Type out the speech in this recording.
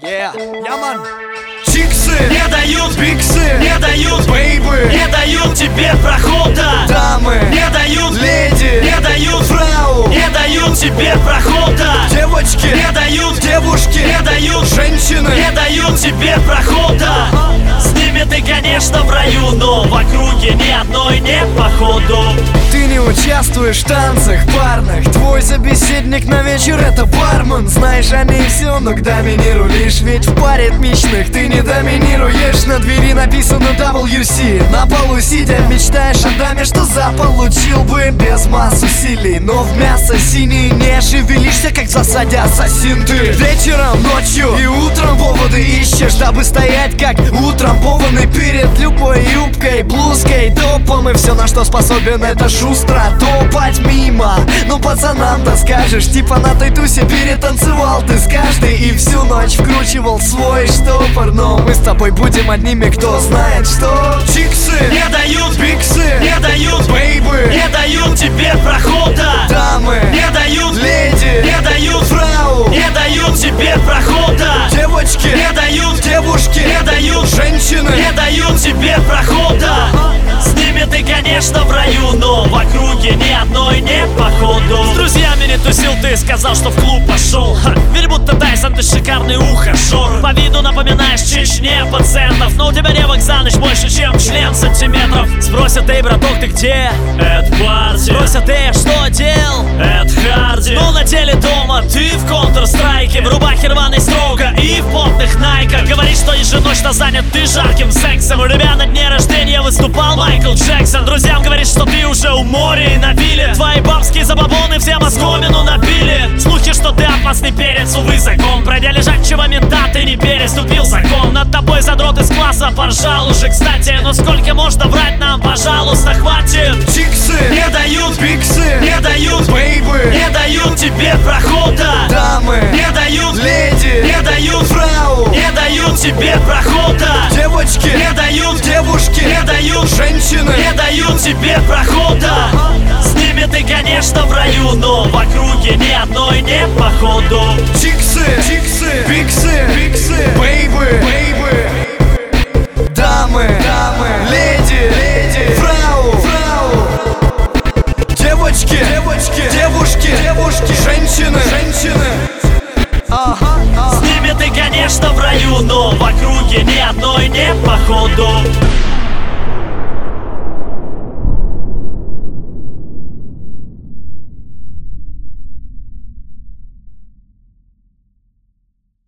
Яман. Чиксы не дают, биксы не дают, бейбы не дают тебе прохода. Дамы не дают, леди не дают, фрау не дают тебе прохода. Девочки не дают, девушки не дают, женщины не дают тебе прохода. С ними ты, конечно, в раю, но в округе ни одной нет походу. Ты не участвуешь в танцах парных. Твой собеседник на вечер это бармен. Знаешь о ней все, но к даме не рулишь. Ведь в паре этничных ты не доминируешь. На двери написано WC. На полу сидя мечтаешь о даме, что заполучил бы без масс усилий. Но в мясо синее не шевелишься, как в засаде ассасин. Ты вечером, ночью и утром поводы ищешь, дабы стоять как утрамбованный перед любой юбкой, блузкой, топом. И все, на что способен, это шустро топать мимо. Ну пацанам-то скажешь, типа на той тусе перетанцевал ты с каждой и всю ночь вкручивал свой штопор. Но мы с тобой будем одними, кто знает, что чиксы не дают, биксы не дают, бейбы не дают тебе прохода. Дамы не дают, леди не дают, фрау не дают тебе прохода. Девочки не дают, девушки не дают, женщины не дают тебе прохода. С ними ты, конечно, в раю, но в округе ни одной нет походу. С друзьями не тусил, ты сказал, что в клуб пошел. Верь, будто Тайсон, ты шикарный ухажер. По виду напоминаешь Чечне пациентов, но у тебя ревок за ночь больше, чем член сантиметров. Спросят: эй, браток, ты где? Это парти. Спросят: эй, что дел? Это харди. Но на деле дома ты в Counter-Strike, в рубахе рваной строго и в потных найках. Говоришь, что еженочно занят ты жарким сексом. У тебя на дне рождения выступал Майкл Джексон. Друзьям говоришь, что ты уже у моря и на вилле. Твои бабские забабоны всем оскомину набили. Слухи, что ты опасный перец, увы, закон. Пройдя лежачего мента, ты не переступил закон. Над тобой задрот из класса поржал уже, кстати. Но сколько можно врать нам, пожалуйста, хватит. Чиксы не дают, биксы не дают, бейбы не дают тебе прохода. Дамы не дают, леди не дают, фрау не дают тебе прохода. Девочки не дают, девушки не дают, женщины не дают тебе прохода. С ними ты, конечно, в раю, но в округе ни одной нет походу. Чиксы биксы бейбы дамы леди фрау девочки девушки женщины С ними ты, конечно, в раю, но в округе ни одной нет походу.